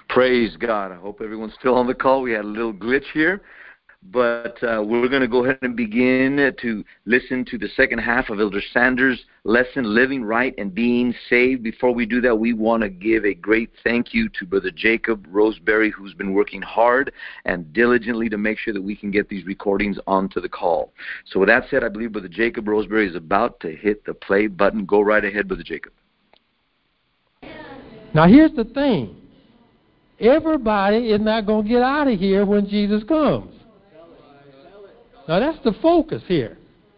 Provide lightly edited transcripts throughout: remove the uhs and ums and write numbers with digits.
Praise God. I hope everyone's still on the call. We had a little glitch here, but we're going to go ahead and begin to listen to the second half of Elder Sanders' lesson, Living Right and Being Saved. Before we do that, we want to give a great thank you to Brother Jacob Roseberry, who's been working hard and diligently to make sure that we can get these recordings onto the call. So with that said, I believe Brother Jacob Roseberry is about to hit the play button. Go right ahead, Brother Jacob. Now here's the thing. Everybody is not going to get out of here when Jesus comes. Now that's the focus here.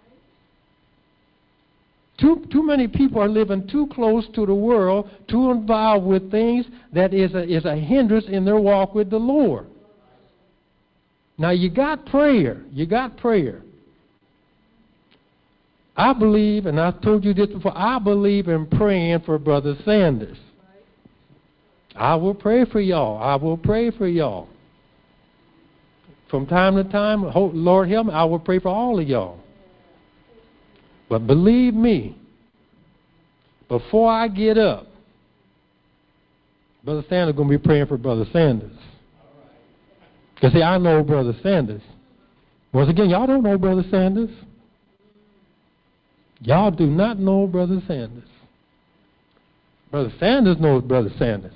Too many people are living too close to the world, too involved with things that is a hindrance in their walk with the Lord. Now you got prayer. You got prayer. I believe, and I've told you this before, I believe in praying for Brother Sanders. I will pray for y'all. I will pray for y'all. From time to time, Lord help me, I will pray for all of y'all. But believe me, before I get up, Brother Sanders is going to be praying for Brother Sanders. Because see, I know Brother Sanders. Once again, y'all don't know Brother Sanders. Y'all do not know Brother Sanders. Brother Sanders knows Brother Sanders.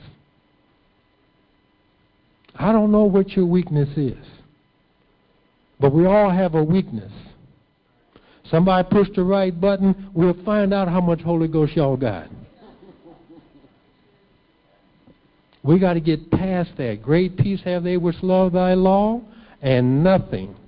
I don't know what your weakness is, but we all have a weakness. Somebody push the right button, we'll find out how much Holy Ghost y'all got. We got to get past that. Great peace have they which love thy law, and nothing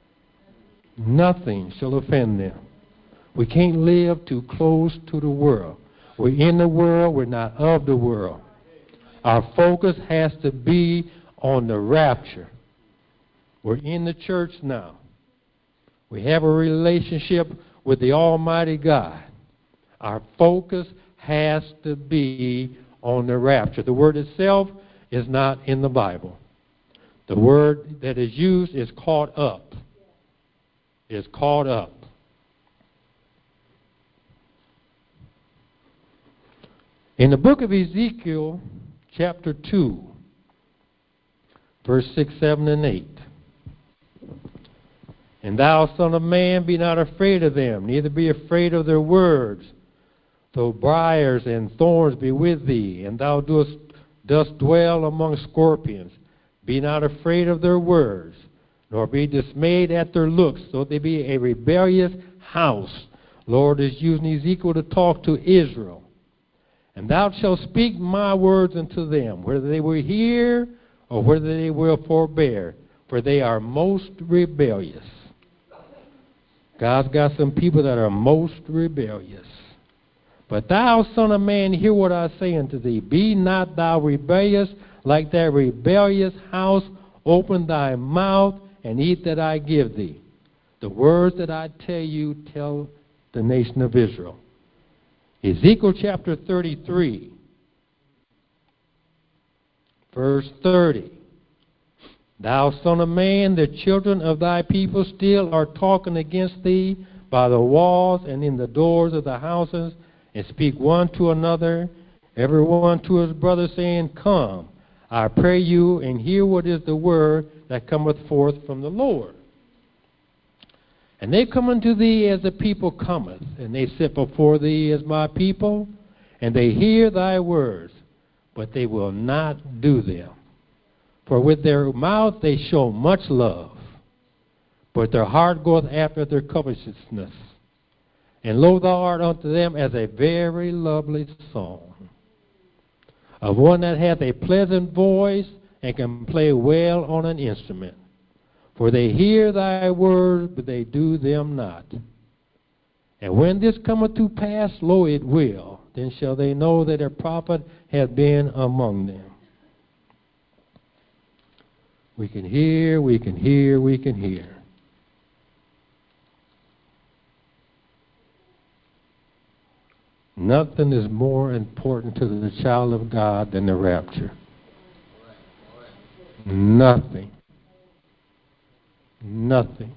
shall offend them. We can't live too close to the world. We're in the world, we're not of the world. Our focus has to be on the rapture. We're in the church now. We have a relationship with the Almighty God. Our focus has to be on the rapture. The word itself is not in the Bible. The word that is used is caught up. Is caught up. In the book of Ezekiel, chapter 2, verse 6, 7, and 8. And thou, son of man, be not afraid of them, neither be afraid of their words, though briars and thorns be with thee, and thou dost dwell among scorpions. Be not afraid of their words, nor be dismayed at their looks, though they be a rebellious house. Lord is using Ezekiel to talk to Israel. And thou shalt speak my words unto them, whether they will hear or whether they will forbear, for they are most rebellious. God's got some people that are most rebellious. But thou, son of man, hear what I say unto thee. Be not thou rebellious like that rebellious house. Open thy mouth and eat that I give thee. The words that I tell you, tell the nation of Israel. Ezekiel chapter 33. Verse 30, thou son of man, the children of thy people still are talking against thee by the walls and in the doors of the houses, and speak one to another, every one to his brother, saying, Come, I pray you, and hear what is the word that cometh forth from the Lord. And they come unto thee as the people cometh, and they sit before thee as my people, and they hear thy words, but they will not do them. For with their mouth they show much love, but their heart goeth after their covetousness. And lo, thou art unto them as a very lovely song, of one that hath a pleasant voice, and can play well on an instrument. For they hear thy words, but they do them not. And when this cometh to pass, lo, it will. Then shall they know that a prophet hath been among them. We can hear, we can hear, we can hear. Nothing is more important to the child of God than the rapture. Nothing. Nothing.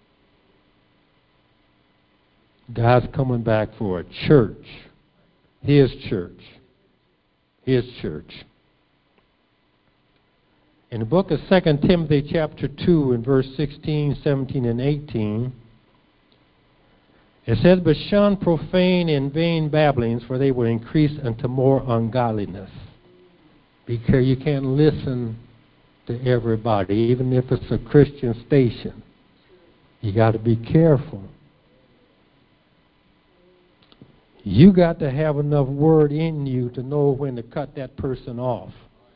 God's coming back for a church. His church. His church. In the book of 2 Timothy chapter 2 in verse 16, 17, and 18, it says, "But shun profane and vain babblings, for they will increase unto more ungodliness." Because you can't listen to everybody, even if it's a Christian station. You got to be careful. You got to have enough word in you to know when to cut that person off.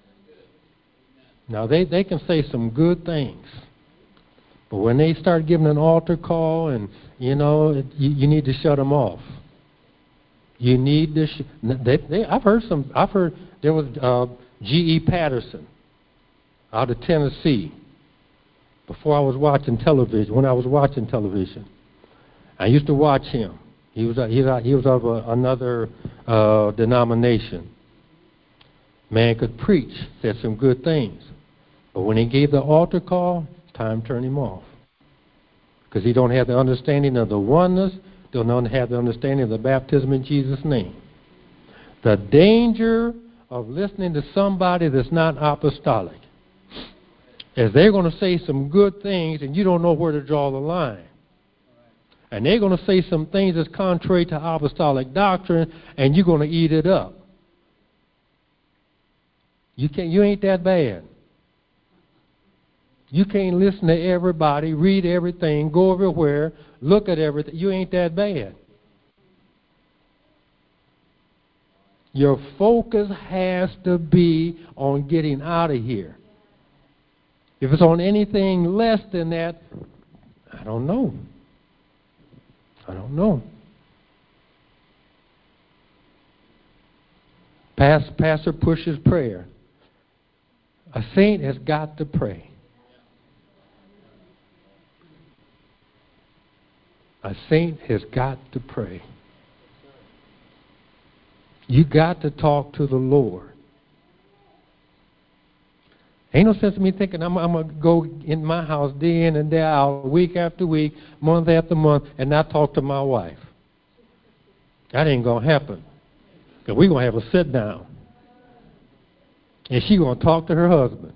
Now, they can say some good things, but when they start giving an altar call, and you need to shut them off. You need to. I've heard there was G.E. Patterson out of Tennessee. Before I was watching television, when I was watching television, I used to watch him. He was of another denomination. Man could preach, said some good things. But when he gave the altar call, it's time to turn him off. Because he don't have the understanding of the oneness, don't have the understanding of the baptism in Jesus' name. The danger of listening to somebody that's not apostolic is they're going to say some good things and you don't know where to draw the line. And they're going to say some things that's contrary to apostolic doctrine, and you're going to eat it up. You ain't that bad. You can't listen to everybody, read everything, go everywhere, look at everything. You ain't that bad. Your focus has to be on getting out of here. If it's on anything less than that, I don't know. Pastor pushes prayer. A saint has got to pray. A saint has got to pray. You got to talk to the Lord. Ain't no sense in me thinking I'm going to go in my house day in and day out, week after week, month after month, and not talk to my wife. That ain't going to happen. Because we're going to have a sit down. And she's going to talk to her husband.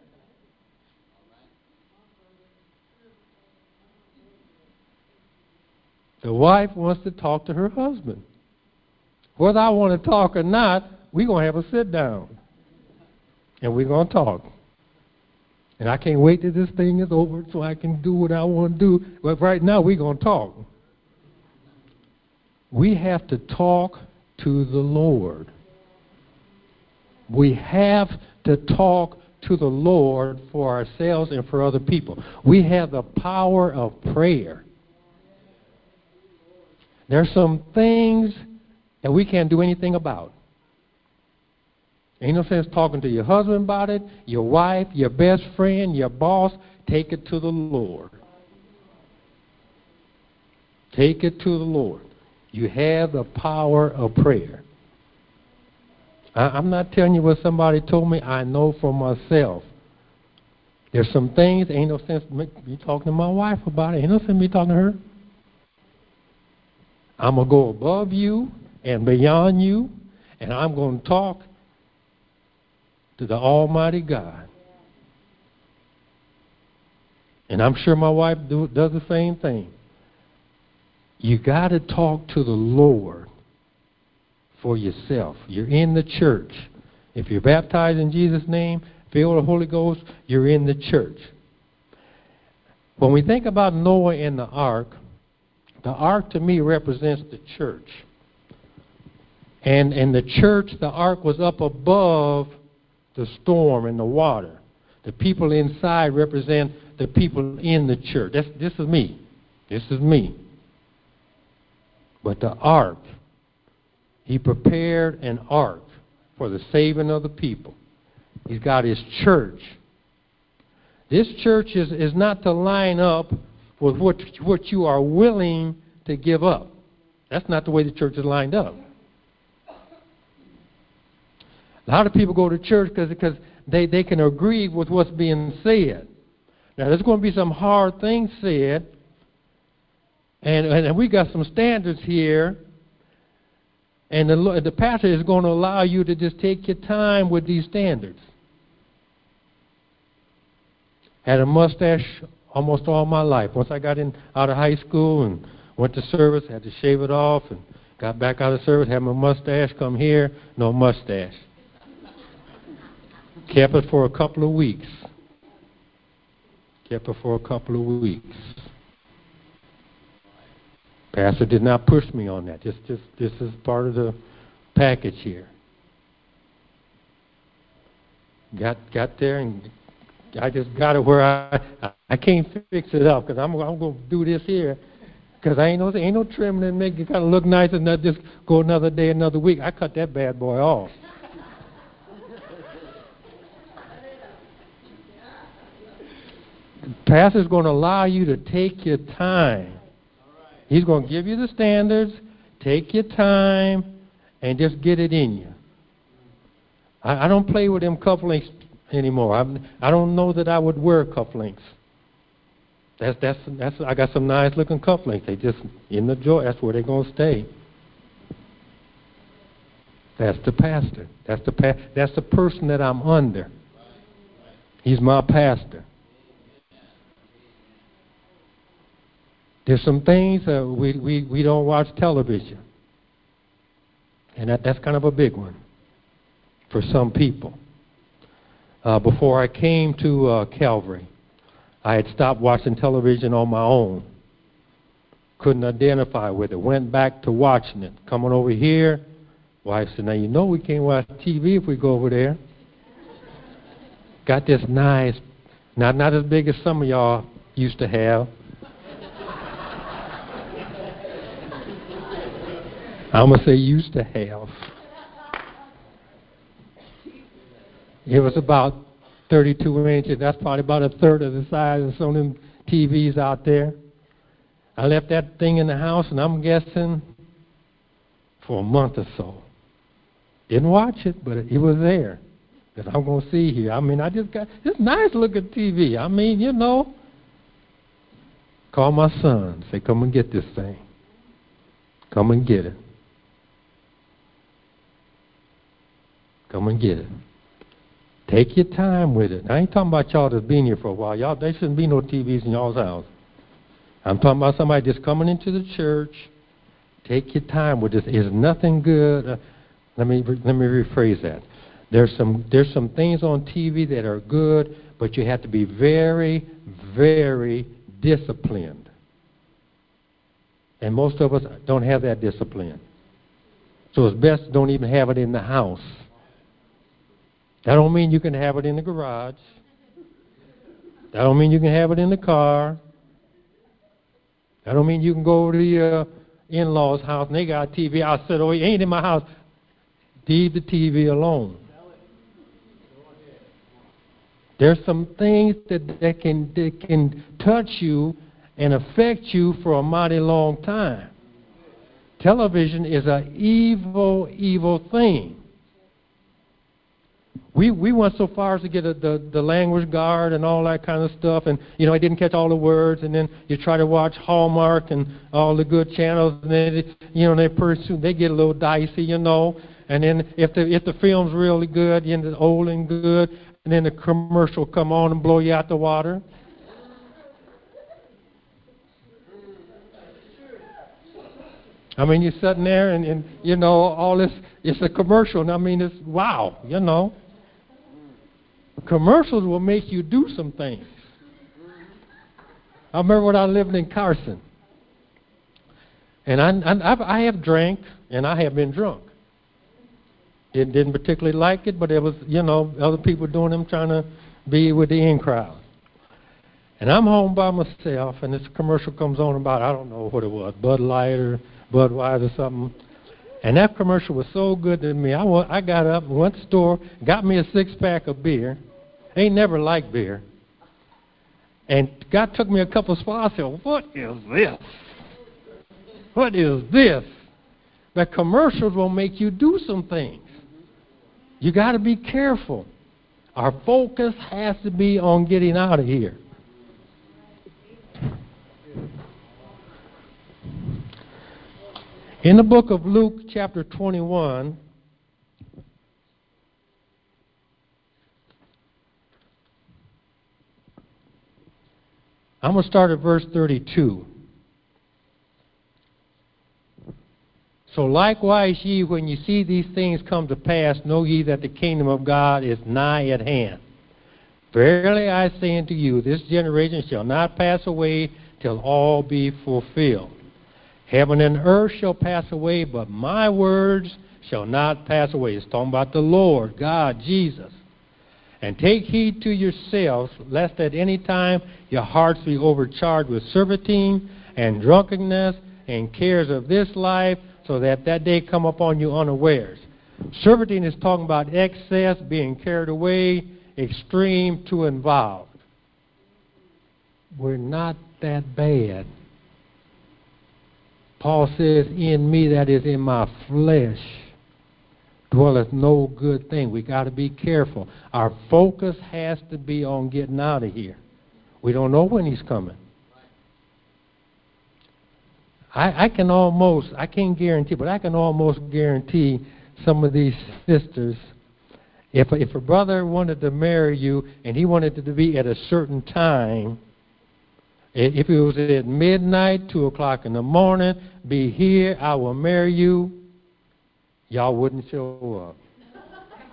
The wife wants to talk to her husband. Whether I want to talk or not, we're going to have a sit down. And we're going to talk. And I can't wait till this thing is over so I can do what I want to do. But right now, we're going to talk. We have to talk to the Lord. We have to talk to the Lord for ourselves and for other people. We have the power of prayer. There are some things that we can't do anything about. Ain't no sense talking to your husband about it, your wife, your best friend, your boss. Take it to the Lord. Take it to the Lord. You have the power of prayer. I'm not telling you what somebody told me. I know for myself. There's some things, ain't no sense me talking to my wife about it. Ain't no sense me talking to her. I'm going to go above you and beyond you, and I'm going to talk to the Almighty God. And I'm sure my wife does the same thing. You got to talk to the Lord for yourself. You're in the church. If you're baptized in Jesus' name, filled with the Holy Ghost, you're in the church. When we think about Noah and the ark to me represents the church. And in the church, the ark was up above the storm and the water. The people inside represent the people in the church. This is me. This is me. But the ark, he prepared an ark for the saving of the people. He's got his church. This church is not to line up with what you are willing to give up. That's not the way the church is lined up. A lot of people go to church because they can agree with what's being said. Now, there's going to be some hard things said, and we got some standards here, and the pastor is going to allow you to just take your time with these standards. Had a mustache almost all my life. Once I got out of high school and went to service, had to shave it off, and got back out of service, had my mustache, come here, no mustache. Kept it for a couple of weeks. Pastor did not push me on that. This is part of the package here. Got there, and I just got it where I can't fix it up, because I'm going to do this here, because ain't no trimming and make it kind of look nice and not just go another day, another week. I cut that bad boy off. Pastor's going to allow you to take your time. He's going to give you the standards, take your time, and just get it in you. I don't play with them cufflinks anymore. I don't know that I would wear cufflinks. I got some nice looking cufflinks. They just in the drawer. That's where they're going to stay. That's the pastor. That's the person that I'm under. He's my pastor. There's some things we don't watch television, and that's kind of a big one for some people. Before I came to Calvary, I had stopped watching television on my own. Couldn't identify with it. Went back to watching it. Coming over here, wife said, "Now you know we can't watch TV if we go over there." Got this nice, not as big as some of y'all used to have. I'm going to say used to have. It was about 32 inches. That's probably about a third of the size of some of them TVs out there. I left that thing in the house, and I'm guessing for a month or so. Didn't watch it, but it was there that I'm going to see here. I mean, I just got this nice looking TV. I mean, you know. Call my son. Say, come and get this thing. Come and get it. Come and get it. Take your time with it. I ain't talking about y'all that's been here for a while. Y'all, there shouldn't be no TVs in y'all's house. I'm talking about somebody just coming into the church. Take your time with this. It's nothing good. Let me rephrase that. There's some things on TV that are good, but you have to be very, very disciplined. And most of us don't have that discipline. So it's best don't even have it in the house. That don't mean you can have it in the garage. That don't mean you can have it in the car. That don't mean you can go to your in-laws' house and they got a TV. I said, "Oh, it ain't in my house." Leave the TV alone. There's some things that can touch you and affect you for a mighty long time. Television is an evil, evil thing. We went so far as to get the language guard and all that kind of stuff, and I didn't catch all the words, and then you try to watch Hallmark and all the good channels, and then they pretty soon they get a little dicey, and then if the film's really good, it's old and good, and then the commercial come on and blow you out the water. I mean, you're sitting there and all this, it's a commercial, and I mean, it's wow, Commercials will make you do some things. I remember when I lived in Carson, and I have drank, and I have been drunk. Didn't particularly like it, but it was, other people doing them trying to be with the in crowd. And I'm home by myself, and this commercial comes on about, I don't know what it was, Bud Light or Budweiser or something. And that commercial was so good to me. I got up, went to the store, got me a 6-pack of beer. Ain't never liked beer. And God took me a couple of spots. I said, "What is this? What is this?" The commercials will make you do some things. You got to be careful. Our focus has to be on getting out of here. In the book of Luke, chapter 21, I'm going to start at verse 32. So likewise ye, when you see these things come to pass, know ye that the kingdom of God is nigh at hand. Verily I say unto you, this generation shall not pass away till all be fulfilled. Heaven and earth shall pass away, but my words shall not pass away. It's talking about the Lord, God, Jesus. And take heed to yourselves, lest at any time your hearts be overcharged with servitude and drunkenness and cares of this life, so that that day come upon you unawares. Servitude is talking about excess, being carried away, extreme to involved. We're not that bad. Paul says, in me, that is in my flesh, dwelleth no good thing. We got to be careful. Our focus has to be on getting out of here. We don't know when he's coming. I can't guarantee, but I can almost guarantee some of these sisters, if a brother wanted to marry you and he wanted it to be at a certain time, if it was at midnight, 2 o'clock in the morning, be here, I will marry you, y'all wouldn't show up.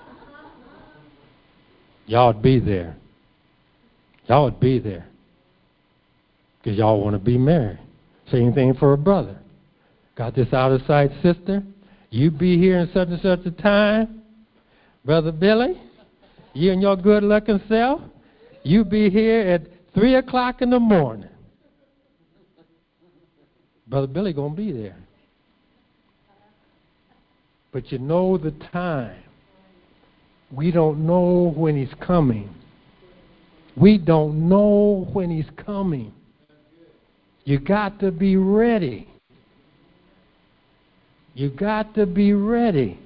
Y'all would be there. Y'all would be there. Because y'all want to be married. Same thing for a brother. Got this out of sight sister? You be here in such and such a time. Brother Billy, you and your good looking self, you be here at 3 o'clock in the morning. Brother Billy going to be there. But you know the time. We don't know when he's coming. We don't know when he's coming. You got to be ready. You got to be ready.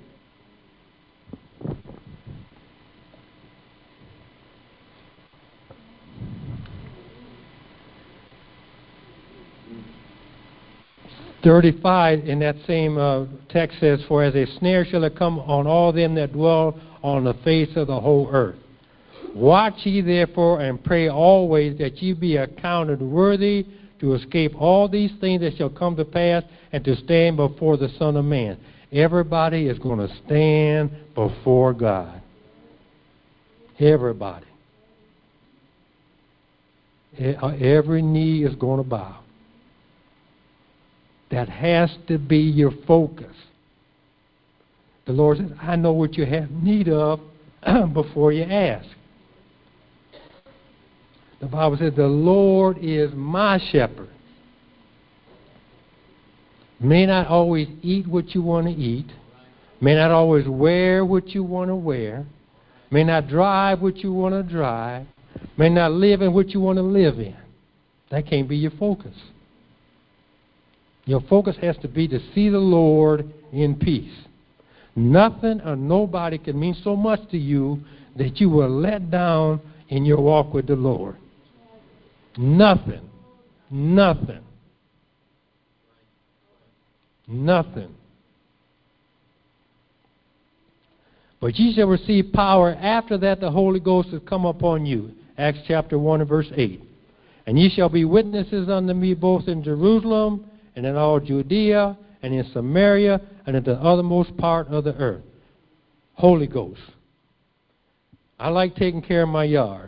.35 in that same text says, for as a snare shall it come on all them that dwell on the face of the whole earth. Watch ye therefore and pray always that ye be accounted worthy to escape all these things that shall come to pass and to stand before the Son of Man. Everybody is going to stand before God. Everybody. Every knee is going to bow. That has to be your focus. The Lord says, I know what you have need of before you ask. The Bible says, the Lord is my shepherd. May not always eat what you want to eat. May not always wear what you want to wear. May not drive what you want to drive. May not live in what you want to live in. That can't be your focus. Your focus has to be to see the Lord in peace. Nothing or nobody can mean so much to you that you will let down in your walk with the Lord. Nothing. Nothing. Nothing. But ye shall receive power after that the Holy Ghost has come upon you. Acts chapter 1 and verse 8. And ye shall be witnesses unto me both in Jerusalem and in all Judea and in Samaria and in the othermost part of the earth. Holy Ghost. I like taking care of my yard.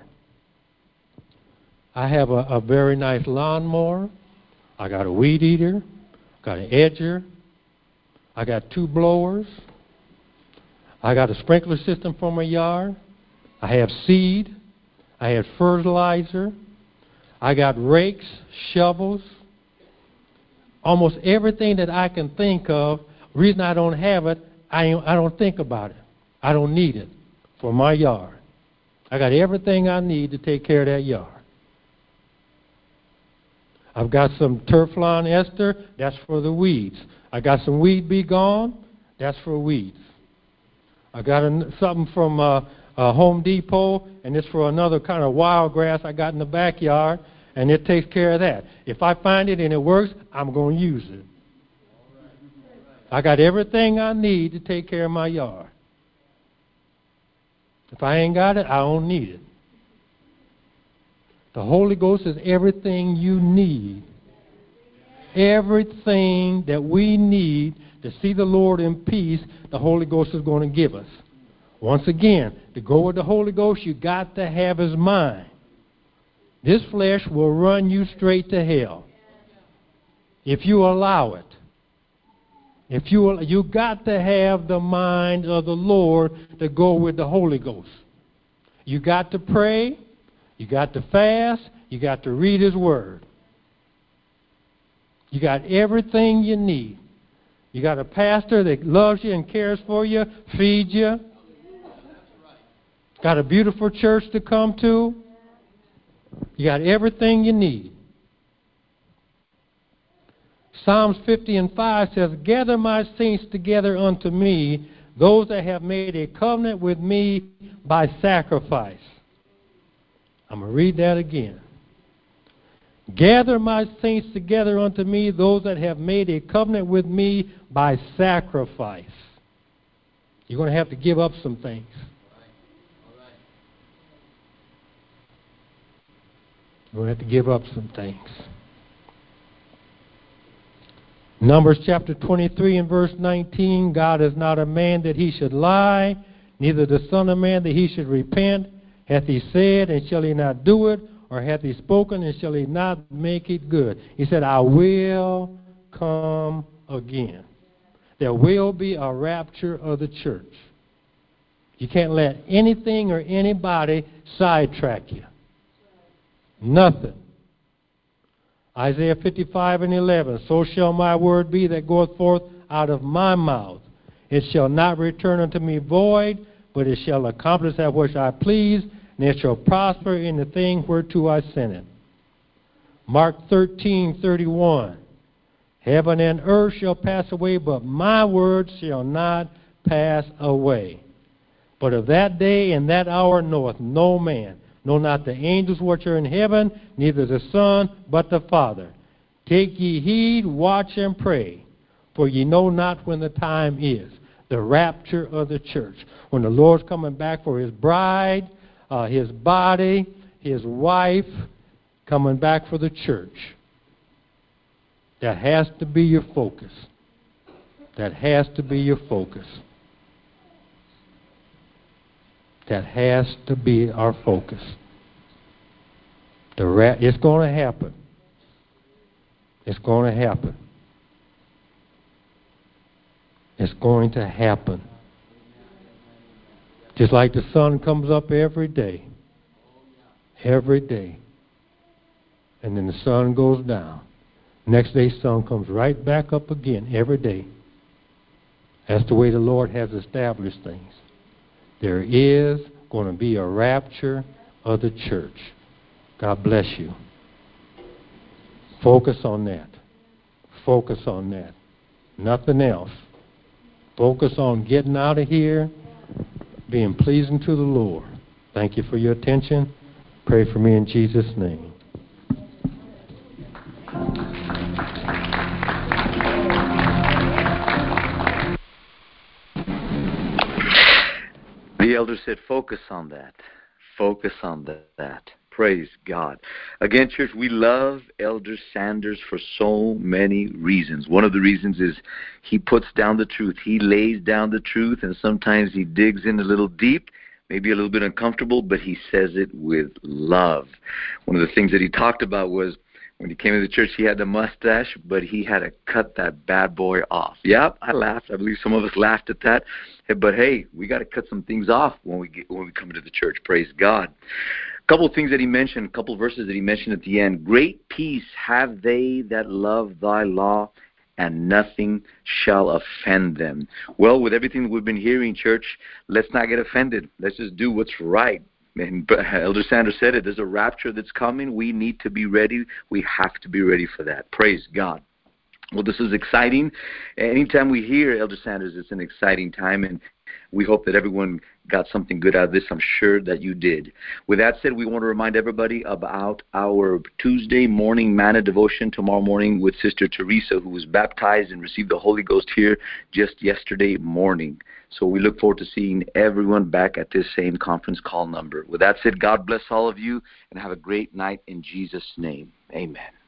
I have a very nice lawnmower. I got a weed eater. Got an edger. I got 2 blowers. I got a sprinkler system for my yard. I have seed. I have fertilizer. I got rakes, shovels. Almost everything that I can think of. The reason I don't have it, I don't think about it. I don't need it for my yard. I got everything I need to take care of that yard. I've got some Turflawn ester, that's for the weeds. I got some Weed Be Gone, that's for weeds. I got something from Home Depot, and it's for another kind of wild grass I got in the backyard, and it takes care of that. If I find it and it works, I'm going to use it. I got everything I need to take care of my yard. If I ain't got it, I don't need it. The Holy Ghost is everything you need. Everything that we need to see the Lord in peace, the Holy Ghost is going to give us. Once again, to go with the Holy Ghost, you got to have His mind. This flesh will run you straight to hell if you allow it. You got to have the mind of the Lord to go with the Holy Ghost. You got to pray. You got to fast. You got to read His Word. You got everything you need. You got a pastor that loves you and cares for you, feeds you. Got a beautiful church to come to. You got everything you need. Psalms 50:5 says, "Gather my saints together unto me, those that have made a covenant with me by sacrifice." I'm going to read that again. "Gather my saints together unto me, those that have made a covenant with me by sacrifice." You're going to have to give up some things. You're going to have to give up some things. Numbers chapter 23 and verse 19, "God is not a man that He should lie, neither the Son of Man that He should repent. Hath He said, and shall He not do it? Or hath He spoken, and shall He not make it good?" He said, "I will come again." There will be a rapture of the church. You can't let anything or anybody sidetrack you. Nothing. Isaiah 55:11, "So shall my word be that goeth forth out of my mouth. It shall not return unto me void, but it shall accomplish that which I please, and it shall prosper in the thing whereto I sent it." Mark 13:31, "Heaven and earth shall pass away, but my word shall not pass away. But of that day and that hour knoweth no man, no, not the angels which are in heaven, neither the Son, but the Father. Take ye heed, watch and pray, for ye know not when the time is." The rapture of the church. When the Lord's coming back for His bride, His body, His wife, coming back for the church. That has to be your focus. That has to be your focus. That has to be our focus. It's going to happen. It's going to happen. It's going to happen. Just like the sun comes up every day. Every day. And then the sun goes down. Next day, sun comes right back up again every day. That's the way the Lord has established things. There is going to be a rapture of the church. God bless you. Focus on that. Focus on that. Nothing else. Focus on getting out of here, being pleasing to the Lord. Thank you for your attention. Pray for me in Jesus' name. The elder said, focus on that. Focus on that. Praise God. Again, church, we love Elder Sanders for so many reasons. One of the reasons is he puts down the truth. He lays down the truth, and sometimes he digs in a little deep, maybe a little bit uncomfortable, but he says it with love. One of the things that he talked about was when he came to the church, he had the mustache, but he had to cut that bad boy off. Yep, I laughed. I believe some of us laughed at that. But hey, we got to cut some things off when we come into the church. Praise God. A couple of things that he mentioned, a couple of verses that he mentioned at the end. "Great peace have they that love thy law, and nothing shall offend them." Well, with everything that we've been hearing, church, let's not get offended. Let's just do what's right. And Elder Sanders said it. There's a rapture that's coming. We need to be ready. We have to be ready for that. Praise God. Well, this is exciting. Anytime we hear Elder Sanders, it's an exciting time. And We hope that everyone got something good out of this. I'm sure that you did. With that said, we want to remind everybody about our Tuesday morning manna devotion tomorrow morning with Sister Teresa, who was baptized and received the Holy Ghost here just yesterday morning. So we look forward to seeing everyone back at this same conference call number. With that said, God bless all of you and have a great night in Jesus' name. Amen.